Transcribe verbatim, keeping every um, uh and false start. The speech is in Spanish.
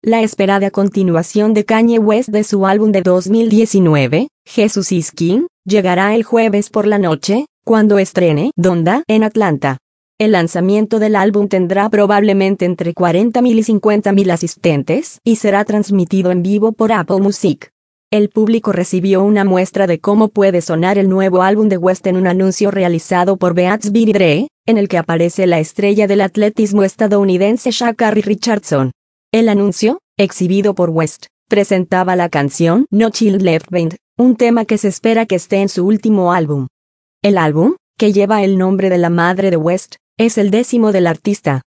La esperada continuación de Kanye West de su álbum de dos mil diecinueve, Jesus Is King, llegará el jueves por la noche, cuando estrene Donda en Atlanta. El lanzamiento del álbum tendrá probablemente entre cuarenta mil y cincuenta mil asistentes y será transmitido en vivo por Apple Music. El público recibió una muestra de cómo puede sonar el nuevo álbum de West en un anuncio realizado por Beats by Dre, en el que aparece la estrella del atletismo estadounidense Sha'Carri Richardson. El anuncio, exhibido por West, presentaba la canción No Child Left Behind, un tema que se espera que esté en su último álbum. El álbum, que lleva el nombre de la madre de West, es el décimo del artista.